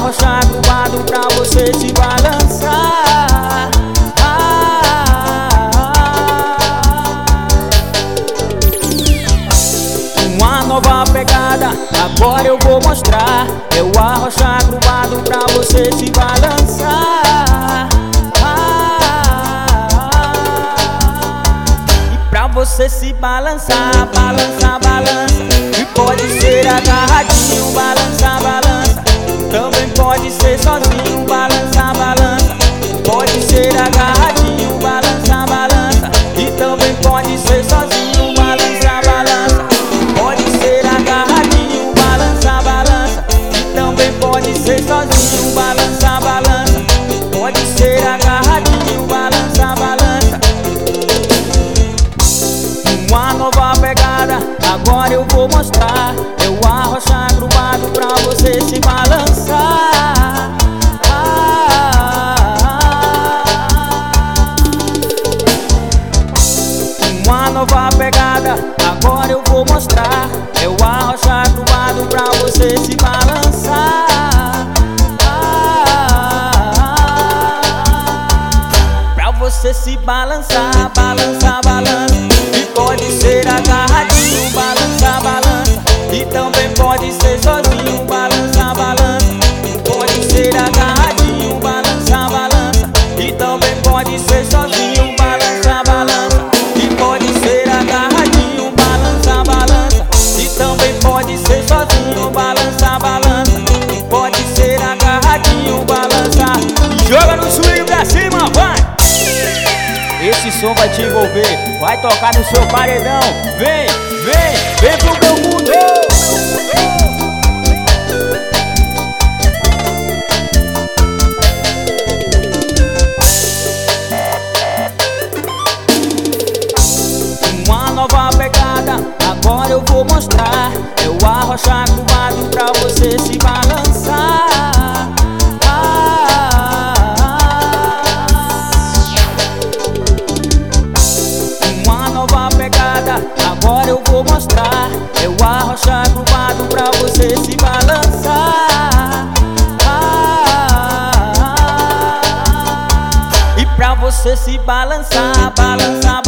arrocha grudado pra você se balançar. Uma nova pegada, agora eu vou mostrar. É o arrocha grudado pra você se balançar. E pra você se balançar, balança, balança. E pode ser agarradinho, balança, balança. Também pode ser sozinho, balança, balança. Pode ser agarradinho, balança, balança. E também pode ser sozinho, balança, balança. Pode ser agarradinho, balança, balança. E também pode ser sozinho, balança, balança. Pode ser agarradinho, balança, balança. Uma nova pegada, agora eu vou mostrar. É o arrocha grudado pra você se balançar. Uma nova pegada, agora eu vou mostrar. É o arrocha grudado pra você se balançar. Pra você se balançar, balança, balança. E pode ser agarradinho, balança, balança. E também pode ser sozinho, balança, balança. Pode ser agarradinho, balança, balança. E também pode ser sozinho, balança, balança. E pode ser agarradinho, balança, balança. E também pode ser sozinho, balança, balança. Pode ser agarradinho, balança. Joga no swing pra cima, vai! Esse som vai te envolver, vai tocar no seu paredão. Vem, vem, vem pro meu mundo. Uma nova pegada, agora eu vou mostrar. É o arrocha grudado pra você se balançar. Agora eu vou mostrar. É o arrocha grudado pra você se balançar. E pra você se balançar, balançar,